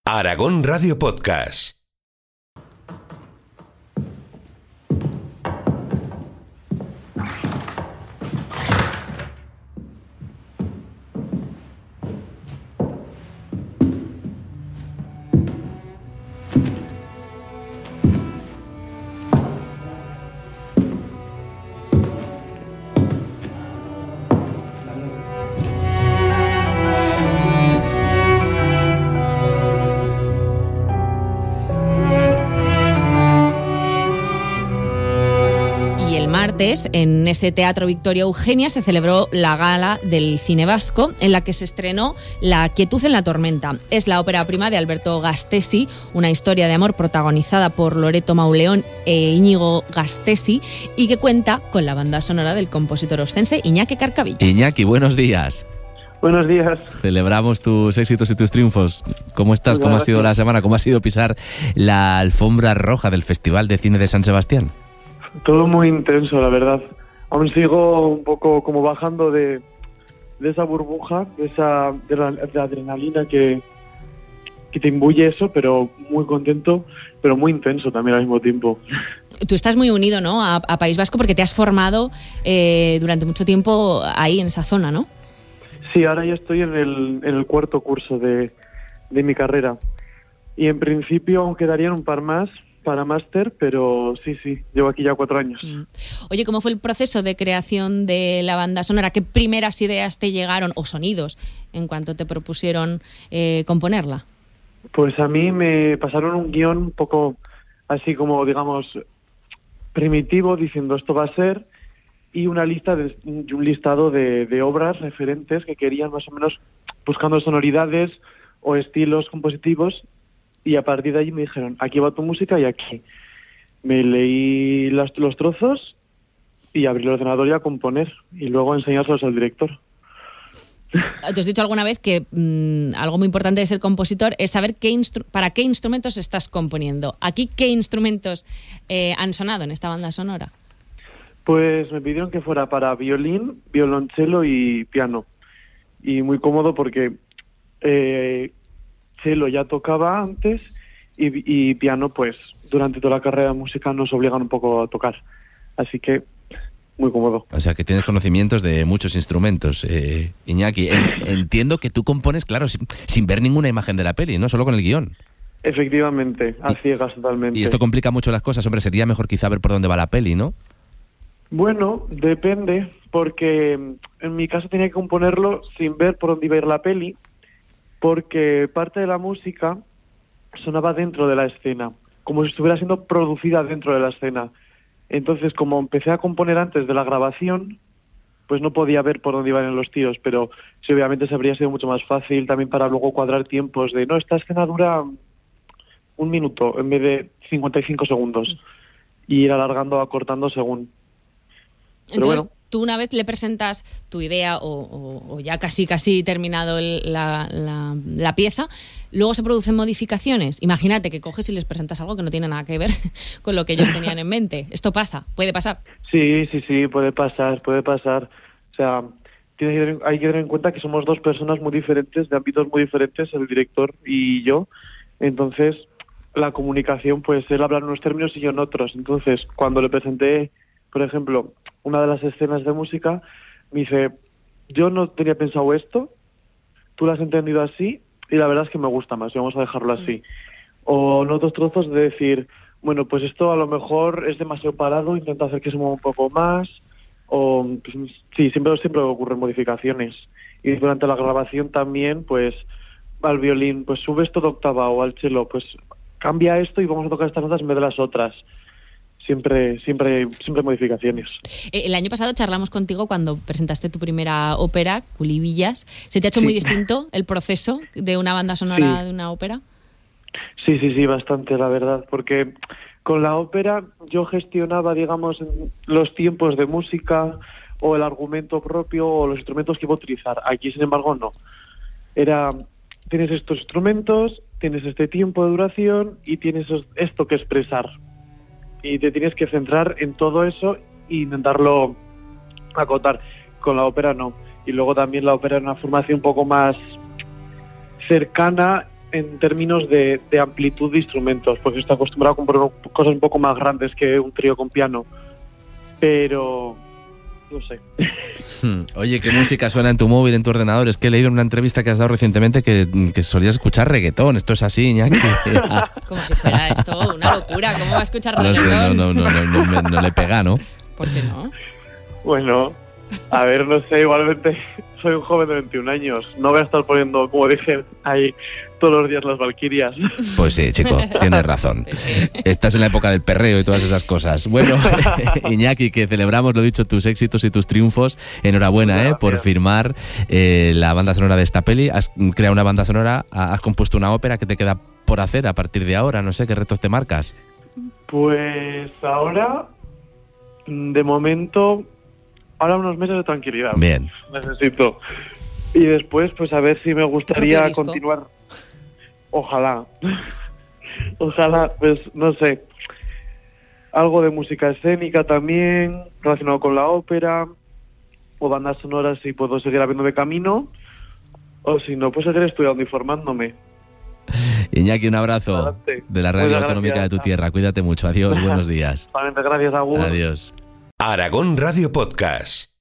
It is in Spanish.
Aragón Radio Podcast. En ese Teatro Victoria Eugenia se celebró la gala del cine vasco, en la que se estrenó La quietud en la tormenta. Es la ópera prima de Alberto Gastesi, una historia de amor protagonizada por Loreto Mauleón e Íñigo Gastesi, y que cuenta con la banda sonora del compositor oscense Iñaki Carcavilla. Iñaki, buenos días. Buenos días. Celebramos tus éxitos y tus triunfos. ¿Cómo estás? ¿Cómo ha sido la semana? ¿Cómo ha sido pisar la alfombra roja del Festival de Cine de San Sebastián? Todo muy intenso, la verdad. Aún sigo un poco como bajando de esa burbuja, de la adrenalina que te imbuye eso, pero muy contento, pero muy intenso también al mismo tiempo. Tú estás muy unido, ¿no?, a País Vasco, porque te has formado durante mucho tiempo ahí, en esa zona, ¿no? Sí, ahora ya estoy en el cuarto curso de mi carrera. Y en principio aún quedarían un par más para máster, pero sí, llevo aquí ya 4 años. Oye, ¿cómo fue el proceso de creación de la banda sonora? ¿Qué primeras ideas te llegaron, o sonidos, en cuanto te propusieron componerla? Pues a mí me pasaron un guión un poco así como, digamos, primitivo, diciendo esto va a ser, y un listado de obras referentes que querían más o menos buscando sonoridades o estilos compositivos. Y a partir de allí me dijeron, aquí va tu música y aquí. Me leí los trozos y abrí el ordenador y a componer. Y luego enseñárselos al director. Te has dicho alguna vez que algo muy importante de ser compositor es saber para qué instrumentos estás componiendo. ¿Aquí qué instrumentos han sonado en esta banda sonora? Pues me pidieron que fuera para violín, violonchelo y piano. Y muy cómodo porque cello ya tocaba antes y piano, pues durante toda la carrera de música nos obligan un poco a tocar. Así que muy cómodo. O sea, que tienes conocimientos de muchos instrumentos. Iñaki, entiendo que tú compones, claro, sin ver ninguna imagen de la peli, ¿no? Solo con el guión. Efectivamente, a ciegas totalmente. Y esto complica mucho las cosas. Hombre, sería mejor quizá ver por dónde va la peli, ¿no? Bueno, depende, porque en mi caso tenía que componerlo sin ver por dónde iba a ir la peli, porque parte de la música sonaba dentro de la escena, como si estuviera siendo producida dentro de la escena. Entonces, como empecé a componer antes de la grabación, pues no podía ver por dónde iban los tiros, pero sí, obviamente se habría sido mucho más fácil también para luego cuadrar tiempos de, no, esta escena dura 1 minuto en vez de 55 segundos, y ir alargando, acortando según. Pero entonces, bueno. Tú una vez le presentas tu idea o ya casi terminado la pieza, luego se producen modificaciones. Imagínate que coges y les presentas algo que no tiene nada que ver con lo que ellos tenían en mente. ¿Esto pasa? ¿Puede pasar? Sí, puede pasar. O sea, hay que tener en cuenta que somos 2 personas muy diferentes, de ámbitos muy diferentes, el director y yo. Entonces, la comunicación, pues él habla en unos términos y yo en otros. Entonces, cuando le presenté, por ejemplo, una de las escenas de música, me dice, yo no tenía pensado esto, tú lo has entendido así y la verdad es que me gusta más, y vamos a dejarlo así. O en otros trozos de decir, bueno, pues esto a lo mejor es demasiado parado, intenta hacer que se mueva un poco más, o pues, sí, siempre ocurren modificaciones. Y durante la grabación también, pues al violín, pues sube esto de octava, o al cello, pues cambia esto y vamos a tocar estas notas en vez de las otras. Siempre modificaciones. El año pasado charlamos contigo cuando presentaste tu primera ópera, Culivillas. ¿Se te ha hecho muy distinto el proceso de una banda sonora de una ópera? Sí, bastante, la verdad, porque con la ópera yo gestionaba, digamos, los tiempos de música o el argumento propio o los instrumentos que iba a utilizar. Aquí, sin embargo, no. Tienes estos instrumentos, tienes este tiempo de duración y tienes esto que expresar. Y te tienes que centrar en todo eso e intentarlo acotar. Con la ópera no. Y luego también la ópera es una formación un poco más cercana en términos de amplitud de instrumentos, porque estoy acostumbrado a comprar cosas un poco más grandes que un trío con piano, pero no sé. Oye, ¿qué música suena en tu móvil, en tu ordenador? Es que he leído en una entrevista que has dado recientemente que solías escuchar reggaetón. ¿Esto es así, Iñaki? Como si fuera esto una locura. ¿Cómo va a escuchar No sé, reggaetón? no le pega, ¿no? ¿Por qué no? Bueno, a ver, no sé, igualmente soy un joven de 21 años. No voy a estar poniendo, como dije, ahí todos los días las Valquirias. Pues sí, chico, tienes razón. Estás en la época del perreo y todas esas cosas. Bueno, Iñaki, que celebramos, lo dicho, tus éxitos y tus triunfos. Enhorabuena, por firmar la banda sonora de esta peli. Has creado una banda sonora, has compuesto una ópera. ¿Qué te queda por hacer a partir de ahora? No sé, ¿qué retos te marcas? Pues ahora, de momento, ahora unos meses de tranquilidad. Bien. Necesito. Y después, pues a ver si me gustaría continuar. Ojalá, pues no sé, algo de música escénica también, relacionado con la ópera, o bandas sonoras si puedo seguir abriéndome camino, o si no, pues seguir estudiando y formándome. Iñaki, un abrazo Adelante. De la radio autonómica de tu tierra. Cuídate mucho. Adiós, buenos días. Gracias, Agur. Adiós. Aragón Radio Podcast.